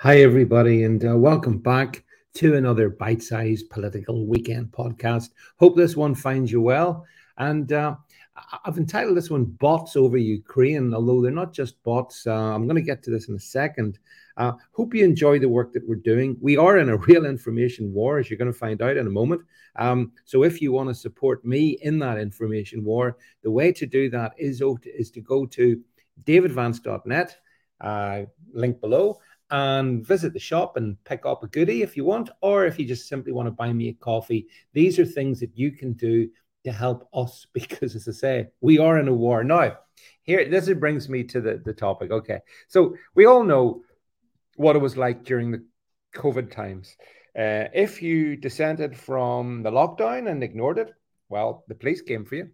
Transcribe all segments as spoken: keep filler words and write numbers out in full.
Hi, everybody, and uh, welcome back to another bite sized political weekend podcast. Hope this one finds you well. And uh, I- I've entitled this one Bots Over Ukraine, although they're not just bots. Uh, I'm going to get to this in a second. Uh, hope you enjoy the work that we're doing. We are in a real information war, as you're going to find out in a moment. Um, so, if you want to support me in that information war, the way to do that is, is to go to david vance dot net, uh, link below, and visit the shop and pick up a goodie if you want, or if you just simply want to buy me a coffee. These are things that you can do to help us because, as I say, we are in a war. Now, here, this brings me to the, the topic. Okay, so we all know what it was like during the COVID times. Uh, if you dissented from the lockdown and ignored it, well, the police came for you.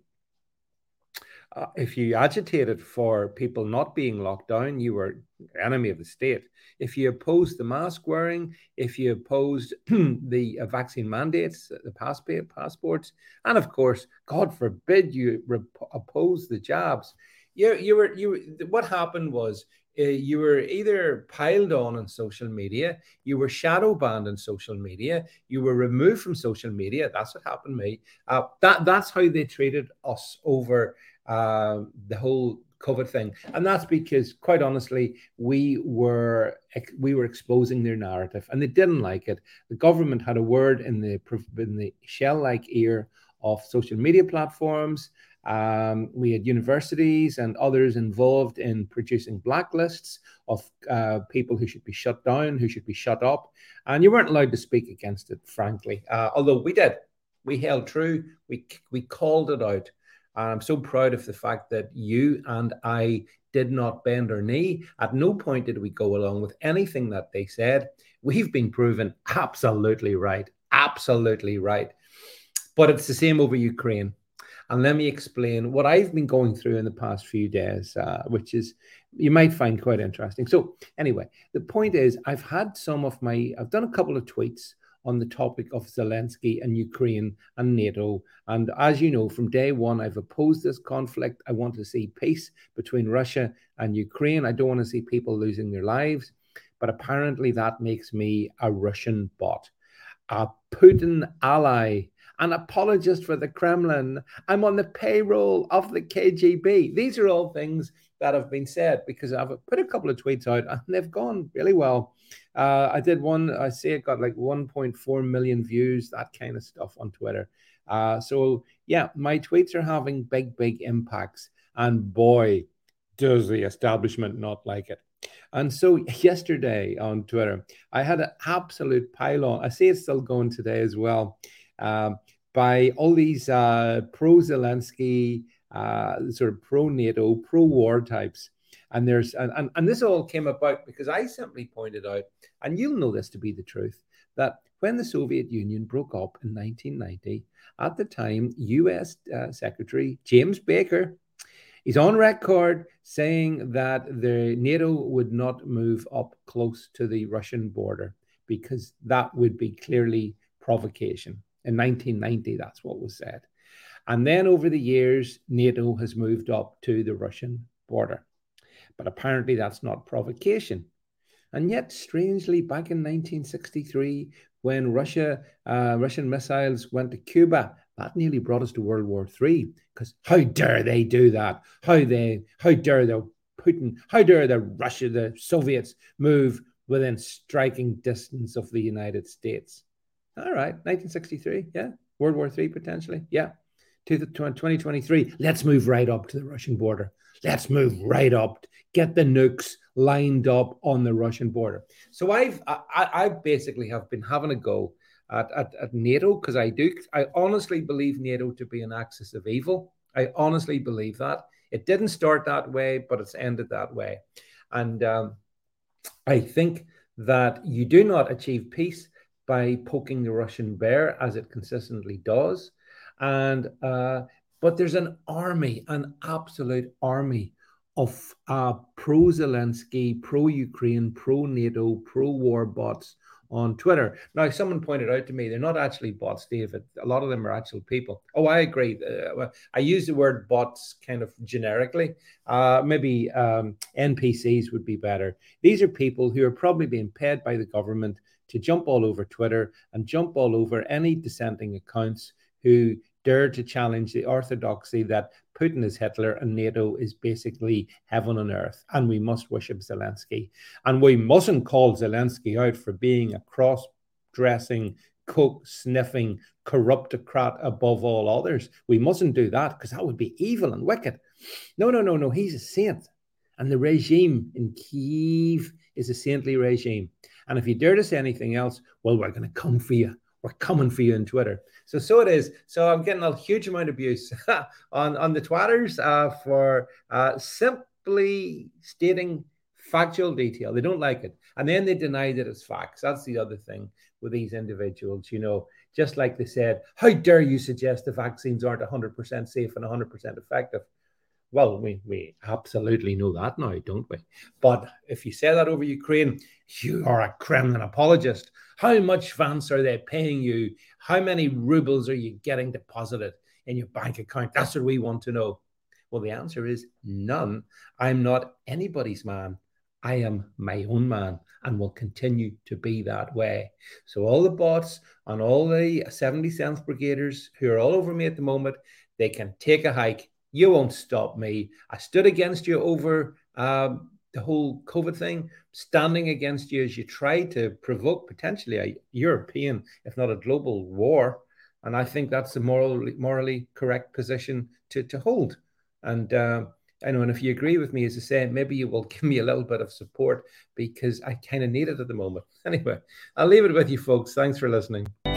Uh, if you agitated for people not being locked down, you were enemy of the state. If you opposed the mask wearing, if you opposed the uh, vaccine mandates, the passport, passports, and of course, God forbid you rep- oppose the jabs, you, you were you. What happened was uh, you were either piled on on social media, you were shadow banned on social media, you were removed from social media. That's what happened to me. Uh, that that's how they treated us over uh, the whole COVID thing, and that's because, quite honestly, we were we were exposing their narrative, and they didn't like it. The government had a word in the in the shell-like ear of social media platforms. Um, we had universities and others involved in producing blacklists of uh, people who should be shut down, who should be shut up, and you weren't allowed to speak against it. Frankly, uh, although we did, we held true. We we called it out. And I'm so proud of the fact that you and I did not bend our knee. At no point did we go along with anything that they said. We've been proven absolutely right. Absolutely right. But it's the same over Ukraine. And let me explain what I've been going through in the past few days, uh, which is you might find quite interesting. So, anyway, the point is, I've had some of my, I've done a couple of tweets on the topic of Zelensky and Ukraine and NATO. And as you know, from day one, I've opposed this conflict. I want to see peace between Russia and Ukraine. I don't want to see people losing their lives. But apparently, that makes me a Russian bot, a Putin ally, an apologist for the Kremlin. I'm on the payroll of the K G B. These are all things that have been said because I've put a couple of tweets out and they've gone really well. Uh, I did one, I say it got like one point four million views, that kind of stuff on Twitter. Uh, so, yeah, my tweets are having big, big impacts. And boy, does the establishment not like it. And so yesterday on Twitter, I had an absolute pile-on. I see it's still going today as well, um, by all these uh, pro-Zelensky, uh, sort of pro-NATO, pro-war types. And there's and, and, and this all came about because I simply pointed out, and you'll know this to be the truth, that when the Soviet Union broke up in nineteen ninety, at the time, U S uh, Secretary James Baker, he's on record saying that the NATO would not move up close to the Russian border because that would be clearly provocation. In nineteen ninety, that's what was said. And then over the years, NATO has moved up to the Russian border. But apparently that's not provocation. And yet, strangely, back in nineteen sixty-three, when Russia, uh, Russian missiles went to Cuba, that nearly brought us to World War Three. Because how dare they do that? How they, how dare the Putin? How dare the Russia, the Soviets move within striking distance of the United States? All right, nineteen sixty-three, yeah, World War Three potentially, yeah. To the twenty twenty-three, let's move right up to the Russian border. Let's move right up, get the nukes lined up on the Russian border. So I've I, I basically have been having a go at, at, at NATO because I do I honestly believe NATO to be an axis of evil. I honestly believe that. It didn't start that way, but it's ended that way. And um, I think that you do not achieve peace by poking the Russian bear as it consistently does. And uh, but there's an army, an absolute army of uh, pro-Zelensky, pro-Ukraine, pro-NATO, pro-war bots on Twitter. Now, someone pointed out to me, they're not actually bots, David. A lot of them are actual people. Oh, I agree. Uh, well, I use the word bots kind of generically. Uh, maybe um, N P Cs would be better. These are people who are probably being paid by the government to jump all over Twitter and jump all over any dissenting accounts who dare to challenge the orthodoxy that Putin is Hitler and NATO is basically heaven on earth, and we must worship Zelensky. And we mustn't call Zelensky out for being a cross-dressing, coke-sniffing corruptocrat above all others. We mustn't do that because that would be evil and wicked. No, no, no, no. He's a saint. And the regime in Kyiv is a saintly regime. And if you dare to say anything else, well, we're going to come for you. We're coming for you on Twitter. So, so it is. So I'm getting a huge amount of abuse on, on the Twitters uh, for uh, simply stating factual detail. They don't like it. And then they deny that it's facts. That's the other thing with these individuals, you know, just like they said, how dare you suggest the vaccines aren't one hundred percent safe and one hundred percent effective? Well, we, we absolutely know that now, don't we? But if you say that over Ukraine, you are a Kremlin apologist. How much advance are they paying you? How many rubles are you getting deposited in your bank account? That's what we want to know. Well, the answer is none. I'm not anybody's man. I am my own man and will continue to be that way. So all the bots and all the seventy cents brigaders who are all over me at the moment, they can take a hike. You won't stop me. I stood against you over um, the whole COVID thing, standing against you as you try to provoke potentially a European, if not a global war. And I think that's the morally, morally correct position to, to hold. And uh, I know, and if you agree with me, as I say, maybe you will give me a little bit of support because I kind of need it at the moment. Anyway, I'll leave it with you folks. Thanks for listening.